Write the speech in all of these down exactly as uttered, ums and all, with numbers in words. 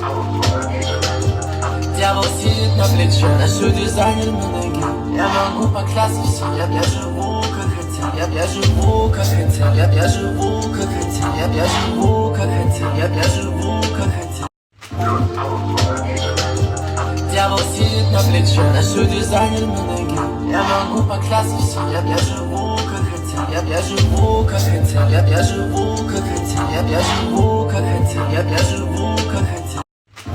Дьявол сидит на плече, ношу дизайнер на ноге. Я могу поклясться всем, я, я живу как хотел. Я, я живу как хотел, я, я живу как хотел. Я, я живу как хотел, я, я живу как хотел. Дьявол сидит на плече, ношу дизайнер на ноге. Я могу поклясться всем, я, я живу как хотел. Я, я живу как хотел, я, я живу как хотел. Я, я живу как хотел, я, я живу как хотел.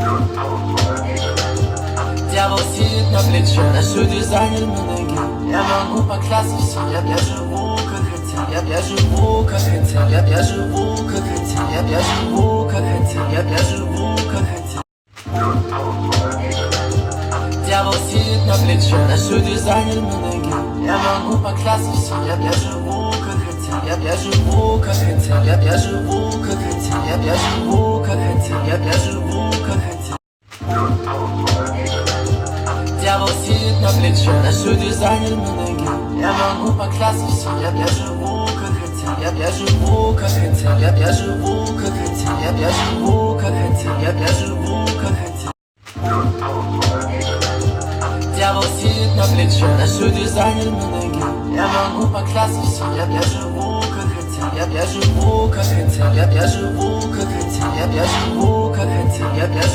Дьявол сидит на плече, ношу дизайнер на ноге. Я могу поклясться всем, я, я живу как хотел. Я, я живу как хотел, я, я живу как хотел. Я, я живу как хотел, я, я живу как хотел. Дьявол сидит на плече, ношу дизайнер на ноге. Я могу поклясться всем, я, я живу как хотел. Я, я живу как хотел, я, я живу как хотел. Я, я живу как хотел, я, я живу как хотел. Дьявол сидит на плече, ношу дизайнер на ноге. Я могу поклясться всем, я, я живу как хотел. Я, я живу как хотел, я, я живу как хотел. Я, я живу как хотел, я, я живу как хотел. Дьявол сидит на плече, ношу дизайнер на ноге. Я могу поклясться всем, я, я живу как хотел. Я, я живу как хотел, я, я живу как хотел. Я, я живу как хотел, я, я